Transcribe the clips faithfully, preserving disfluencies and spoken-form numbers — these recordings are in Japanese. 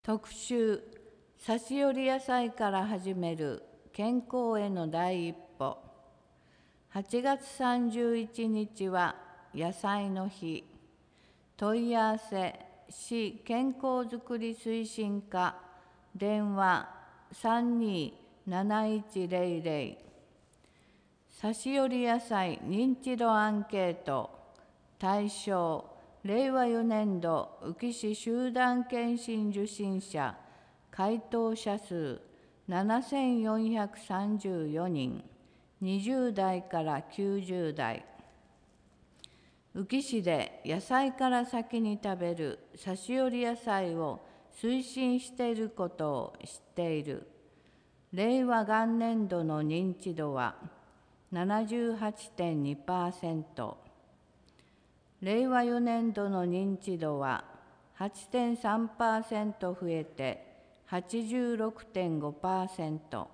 特集、差し寄り野菜から始める健康への第一歩。はちがつさんじゅういちにちは野菜の日。問い合わせ、市健康づくり推進課、電話さんにーなないちぜろぜろ。差し寄り野菜認知度アンケート。対象、れいわよねんど宇城市集団検診受診者、回答者数ななせんよんひゃくさんじゅうよにん、にじゅうだいからきゅうじゅうだい。宇城市で野菜から先に食べる差し寄り野菜を推進していることを知っている。令和元年度の認知度は ななじゅうはちてんにパーセント。令和よねん度の認知度は はちてんさんパーセント 増えて はちじゅうろくてんごパーセント。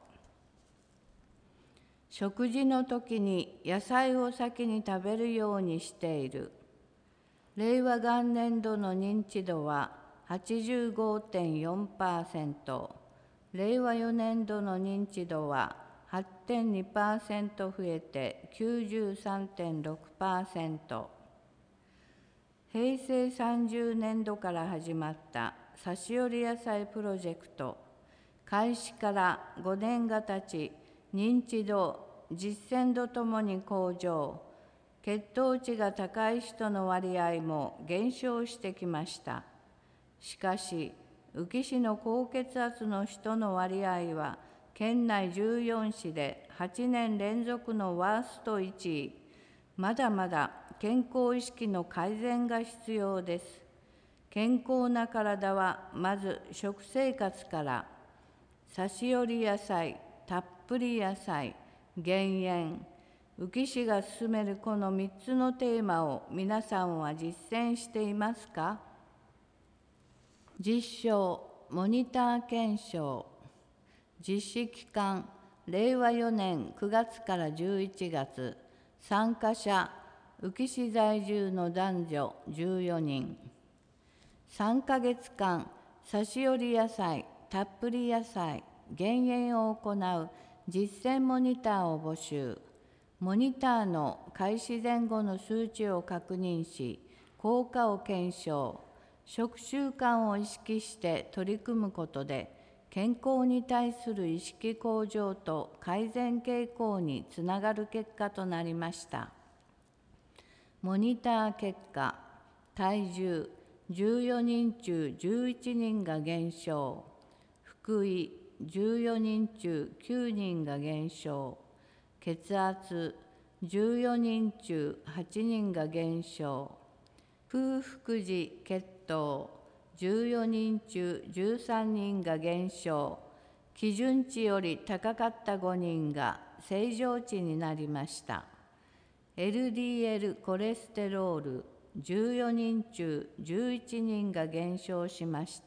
食事の時に野菜を先に食べるようにしている。令和元年度の認知度は はちじゅうごてんよんパーセント。令和よねん度の認知度は はちてんにパーセント 増えて きゅうじゅうさんてんろくパーセント。へいせいさんじゅうねんどから始まった差し寄り野菜プロジェクト。開始からごねんが経ち、認知度、実践度ともに向上、血糖値が高い人の割合も減少してきました。しかし、宇城市の高血圧の人の割合は、県内じゅうよんしではちねん連続のワーストいちい。まだまだ健康意識の改善が必要です。健康な体はまず食生活から。差し寄り野菜、たっぷり野菜、減塩。宇城市が進めるこのみっつのテーマを皆さんは実践していますか？実証、モニター検証。実施期間、れいわよねんくがつからじゅういちがつ。参加者、宇城市在住の男女じゅうよにん。さんかげつかん、差し寄り野菜、たっぷり野菜、減塩を行う実践モニターを募集。モニターの開始前後の数値を確認し、効果を検証。食習慣を意識して取り組むことで、健康に対する意識向上と改善傾向につながる結果となりました。モニター結果、体重じゅうよにんちゅうじゅういちにんが減少、腹囲じゅうよにんちゅうきゅうにんが減少、血圧じゅうよにんちゅうはちにんが減少、空腹時血糖じゅうよにんちゅうじゅうさんにんが減少、基準値より高かったごにんが正常値になりました。エルディーエル コレステロールじゅうよにんちゅうじゅういちにんが減少しました。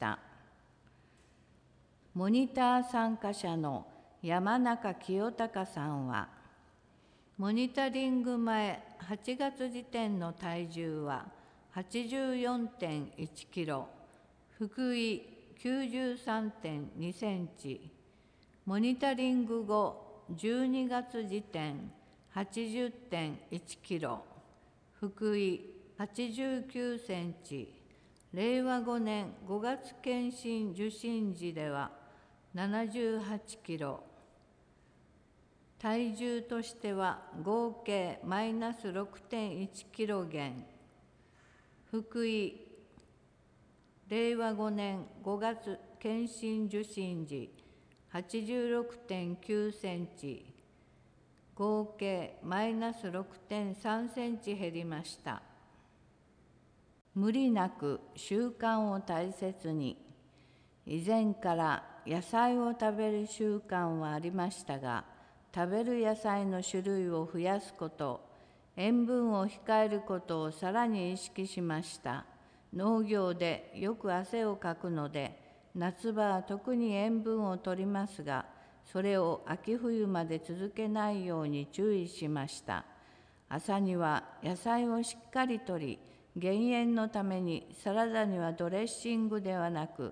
モニター参加者の山中清隆さんは、モニタリング前はちがつ時点の体重は はちじゅうよんてんいちキロ、腹囲 きゅうじゅうさんてんにセンチ、モニタリング後じゅうにがつ時点はちじゅってんいちキロ、腹囲はちじゅうきゅうセンチ、れいわごねんごがつ検診受診時ではななじゅうはちキロ、体重としては合計マイナス ろくてんいちキロ減、腹囲れいわごねんごがつ検診受診時はちじゅうろくてんきゅうセンチ、合計マイナス ろくてんさんセンチ減りました。無理なく習慣を大切に。以前から野菜を食べる習慣はありましたが、食べる野菜の種類を増やすこと、塩分を控えることをさらに意識しました。農業でよく汗をかくので、夏場は特に塩分を取りますが、それを秋冬まで続けないように注意しました。朝には野菜をしっかりとり、減塩のためにサラダにはドレッシングではなく、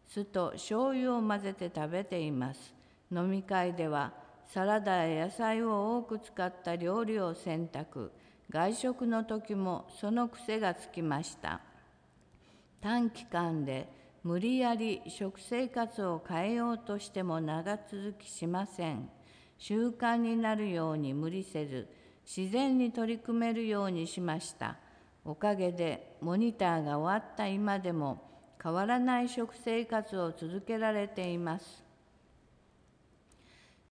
酢と醤油を混ぜて食べています。飲み会ではサラダや野菜を多く使った料理を選択。外食の時もその癖がつきました。短期間で無理やり食生活を変えようとしても長続きしません。習慣になるように無理せず、自然に取り組めるようにしました。おかげでモニターが終わった今でも変わらない食生活を続けられています。